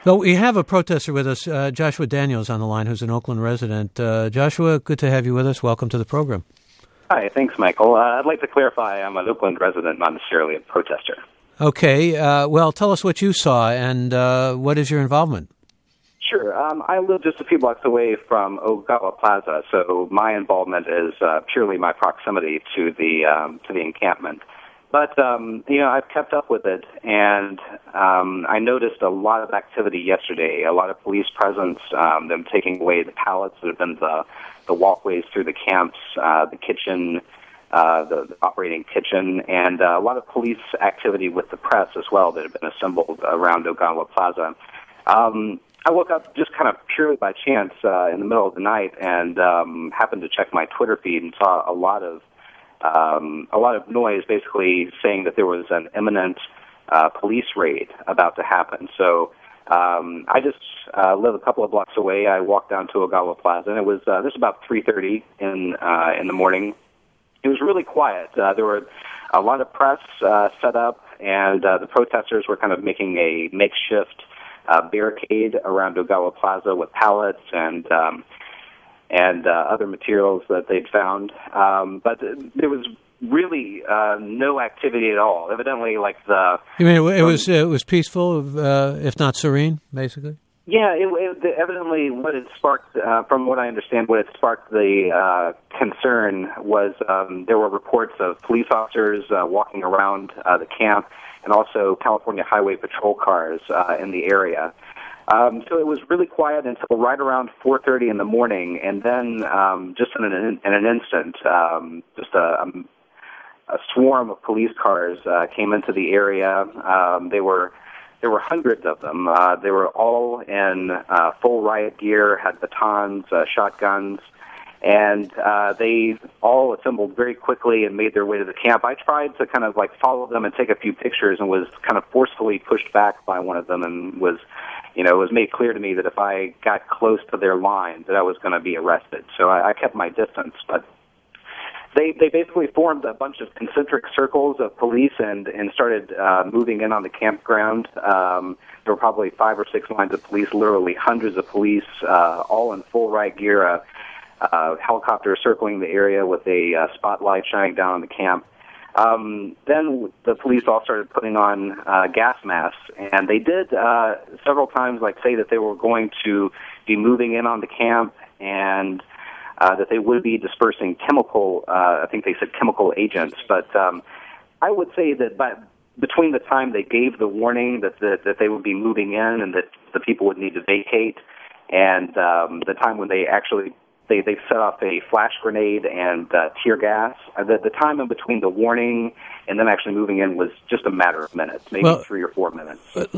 Well, we have a protester with us, Joshua Daniels, on the line, who's an Oakland resident. Joshua, good to have you with us. Welcome to the program. Hi, thanks, Michael. I'd like to clarify I'm an Oakland resident, not necessarily a protester. Okay. Well, tell us what you saw and what is your involvement? Sure. I live just a few blocks away from Ogawa Plaza, so my involvement is purely my proximity to the encampment. But, I've kept up with it, and I noticed a lot of activity yesterday, a lot of police presence, them taking away the pallets that have been the walkways through the camps, the kitchen, the operating kitchen, and a lot of police activity with the press as well that have been assembled around Ogawa Plaza. I woke up just kind of purely by chance in the middle of the night and happened to check my Twitter feed and saw a lot of noise, basically saying that there was an imminent police raid about to happen. So I just live a couple of blocks away. I walked down to Ogawa Plaza, and it was this about 3:30 in the morning. It was really quiet. There were a lot of press set up, and the protesters were kind of making a makeshift barricade around Ogawa Plaza with pallets and other materials that they'd found. But there was really no activity at all. Evidently, like the... You mean it was peaceful, if not serene, basically? Yeah, evidently what it sparked, from what I understand, what it sparked the concern was there were reports of police officers walking around the camp and also California Highway Patrol cars in the area. So it was really quiet until right around 4:30 in the morning, and then just in an instant, just a swarm of police cars came into the area. There were hundreds of them. They were all in full riot gear, had batons, shotguns, and they all assembled very quickly and made their way to the camp. I tried to kind of like follow them and take a few pictures, and was kind of forcefully pushed back by one of them, and was, it was made clear to me that if I got close to their line, that I was going to be arrested. So I kept my distance, but they basically formed a bunch of concentric circles of police and started moving in on the campground. There were probably 5 or 6 lines of police, literally hundreds of police, all in full riot gear, helicopter circling the area with a spotlight shining down on the camp. Then the police all started putting on gas masks, and they did several times say that they were going to be moving in on the camp and that they would be dispersing chemical, I think they said chemical agents, but I would say that between the time they gave the warning that they would be moving in and that the people would need to vacate, and the time when they actually they set off a flash grenade and tear gas, the time in between the warning and them actually moving in was just a matter of minutes, maybe 3 or 4 minutes.